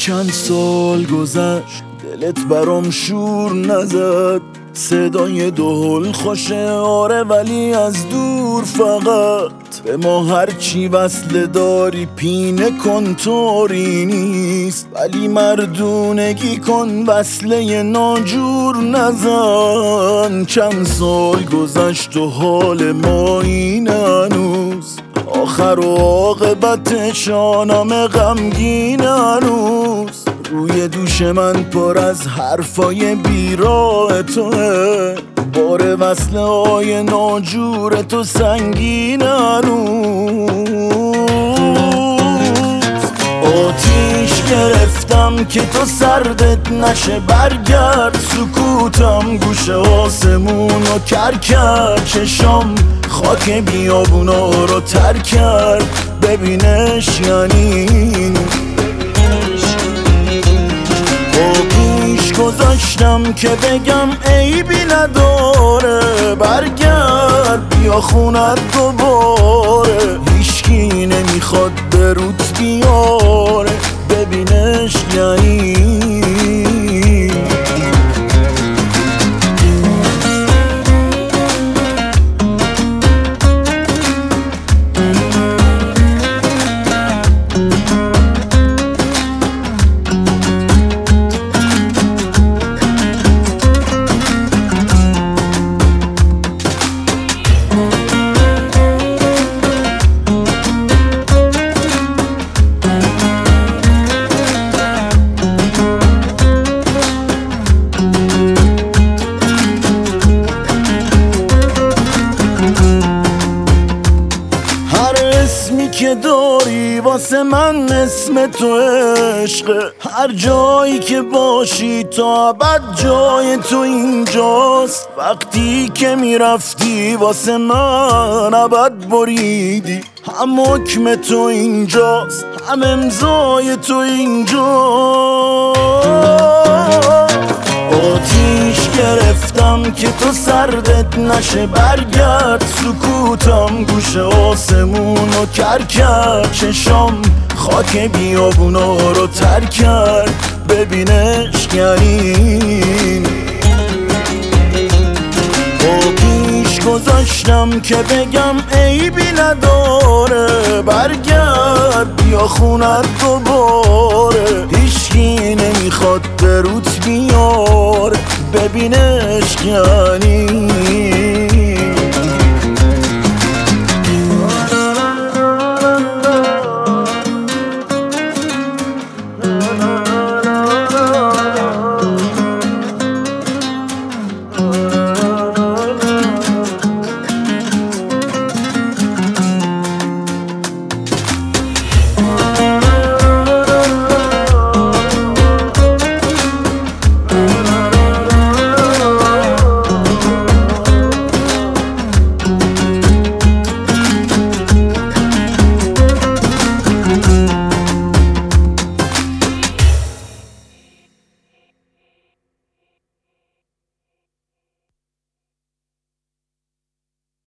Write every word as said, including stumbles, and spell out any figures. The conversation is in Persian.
چند سال گذشت دلت برام شور نزد، صدای دهل خوشه آره ولی از دور فقط. به ما هرچی وصله داری پینه کن طوری نیست، ولی مردونگی کن وصله ناجور نزن. چند سال گذشت و حال ما این هنوز، آخر و عاقبت شانم غمگین هنوز. روی دوش من پر از حرفای بیراه توه، بار وصله های ناجور تو سنگین هنوز. آتیش گرفتم که تو سردت نشه، برگرد سکوتم گوش آسمون و کر کرد. چشام خاک بیابونا رو تر کرد، ببینش یعنی گذاشتم که بگم عیبی نداره، برگرد بیا خونت دوباره. هیچکی نمیخواد به روت بیاره، ببینش یعنی اسمی که داری واسه من اسم تو عشقه، هر جایی که باشی تا ابد جای تو اینجاست. وقتی که میرفتی واسه من ابد بریدی، هم حکم تو اینجاست هم امضای تو اینجاست. آتیش گرفتم که تو سردت نشه، برگرد سکوتم گوش آسمون و کر کرد. چشام خاک بیابونا رو تر کرد، ببینش یعنی با پیش گذاشتم که بگم عیبی نداره، برگرد بیا خونت دوباره. هیچکی نمیخواد به روت بیاره، ببینش یعنی